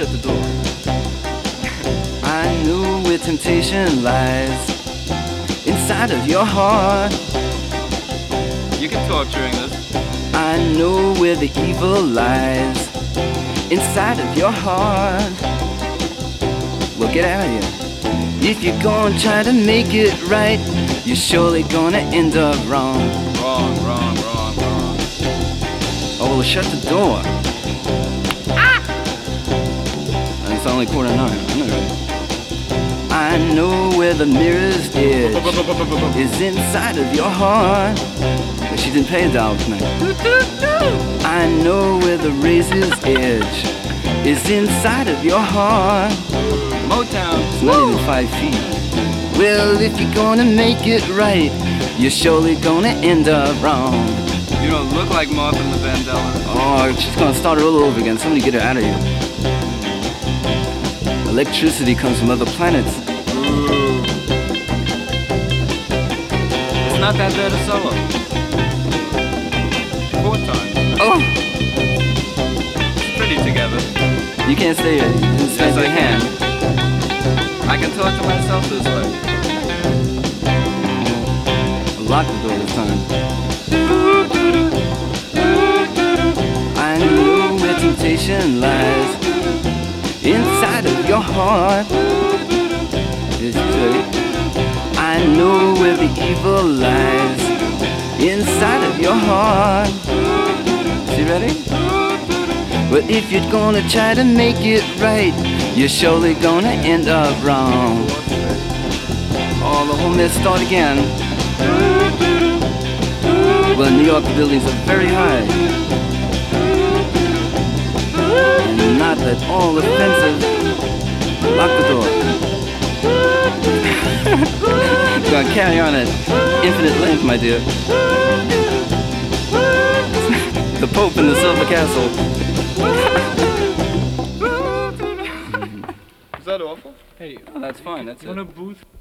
shut the door. I know where temptation lies inside of your heart. You can talk during this. I know where the evil lies inside of your heart. Well, get out of here. If you're gonna try to make it right, you're surely gonna end up wrong. Wrong. Oh, well, shut the door. Ah! It's only 8:45. I know, right? I know where the mirror's edge is inside of your heart. But she didn't pay a dollar tonight. I know where the razor's edge is inside of your heart. Motown. It's not even 5 feet. Well, if you're gonna make it right, you're surely gonna end up wrong. You don't look like Martha the Vandella. Oh, she's gonna start it all over again. Somebody get her out of here. Electricity comes from other planets. Ooh. It's not that bad a solo. 4 times. Oh! It's pretty together. You can't stay here. You Yes, can I can. I can talk to myself this way. Lock the door this time. I know where temptation lies inside of your heart. It's good. I know where the evil lies inside of your heart. Is he ready? But if you're gonna try to make it right, you're surely gonna end up wrong. Oh, the whole mess start again. Well, New York buildings are very high, and not at all offensive. Lock the door. Gonna carry on at infinite length, my dear. The Pope in the Silver Castle. Is that awful? Hey, Oh, that's fine. That's you want it. a booth?